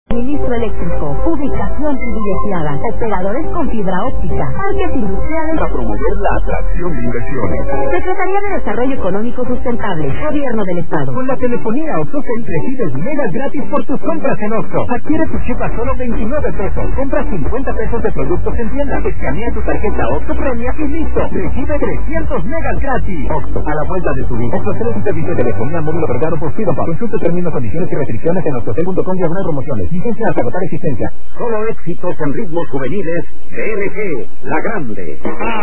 Ministro eléctrico, ubicación privilegiada, operadores con fibra óptica, parques industriales. Para promover la atracción de inversiones. Secretaría de Desarrollo Económico Sustentable, Gobierno del Estado. Con la telefonía OxoCell recibes megas gratis por tus compras en Oxxo. Adquiere tu chip a solo 29 pesos. Compra 50 pesos de productos en tienda. Escanea tu tarjeta Oxxo Premia y listo. Recibe 300 megas gratis. Oxxo, a la vuelta de tu vida. OxoCell es un servicio de telefonía móvil operado por Fidopa. Consulta términos, condiciones y restricciones en oxocell.com/promociones. Licencia hasta agotar existencia. Solo éxitos en ritmos juveniles. DLG, la grande.